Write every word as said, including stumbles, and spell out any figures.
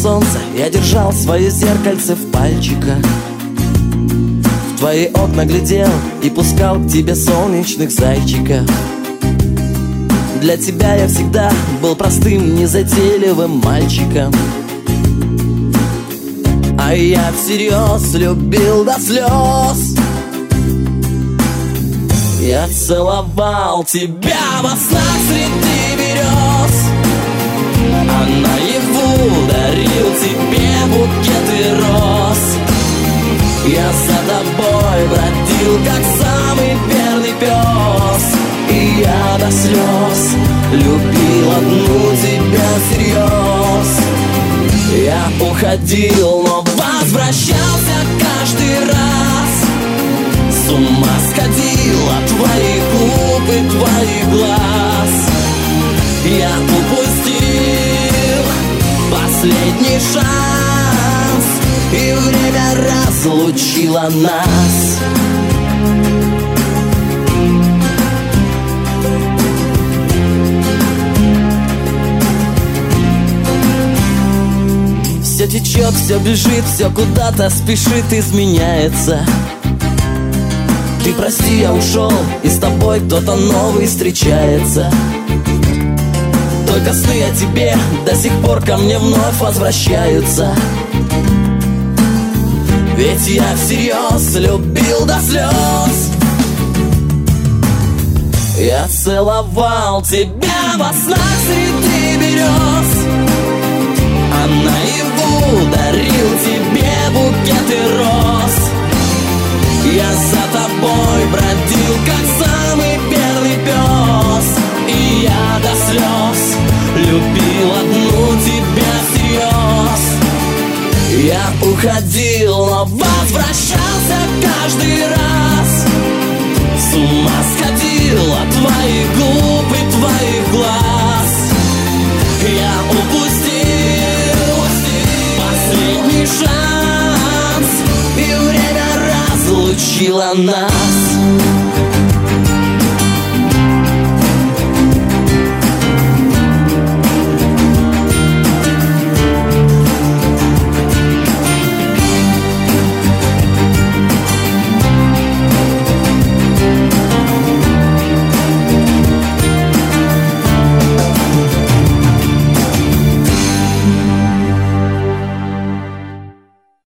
солнца я держал свое зеркальце в пальчиках. В твои окна глядел и пускал к тебе солнечных зайчиков. Для тебя я всегда был простым, незатейливым мальчиком. А я всерьез любил до слез. Я целовал тебя во снах среди берез, а наяву дарил тебе букеты роз. Я за тобой бродил, как самый верный пес, и я до слез любил одну тебя всерьез. Я уходил, но возвращался каждый раз. С ума сходил от твоих губ и твоих глаз. Я упустил последний шанс, и время разлучило нас. Все течет, все бежит, все куда-то спешит, изменяется. Ты прости, я ушел, и с тобой кто-то новый встречается. Только сны о тебе до сих пор ко мне вновь возвращаются. Ведь я всерьез любил до слез. Я целовал тебя во снах среди берез, а наяву дарил тебе букеты роз. Я за тобой бродил, как самый верный пес, и я до слез любил одну тебя всерьез. Я уходил, но возвращался каждый раз. С ума сходил от твоих губ и твоих глаз. Я упустил последний шанс, и время разлучило нас.